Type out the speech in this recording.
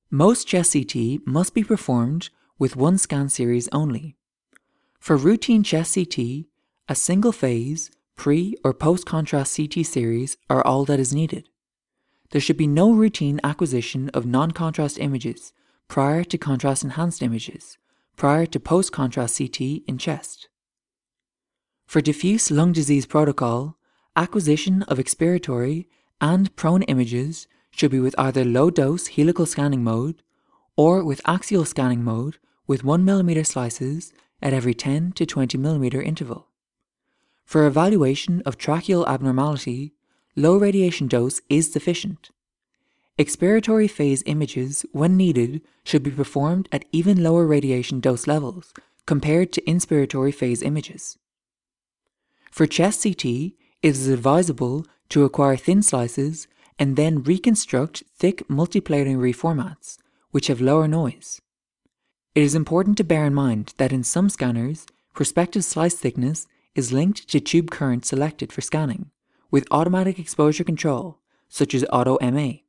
Most chest CT must be performed with one scan series only. For routine chest CT, a single phase, pre or post contrast CT series are all that is needed. There should be no routine acquisition of non-contrast images prior to contrast-enhanced images, prior to post-contrast CT in chest. For diffuse lung disease protocol, acquisition of expiratory and prone images should be with either low-dose helical scanning mode or with axial scanning mode with 1 mm slices at every 10 to 20 mm interval. For evaluation of tracheal abnormality, low radiation dose is sufficient. Expiratory phase images, when needed, should be performed at even lower radiation dose levels compared to inspiratory phase images. For chest CT, it is advisable to acquire thin slices and then reconstruct thick multiplanar reformats, which have lower noise. It is important to bear in mind that in some scanners, prospective slice thickness is linked to tube current selected for scanning, with automatic exposure control, such as AutoMA.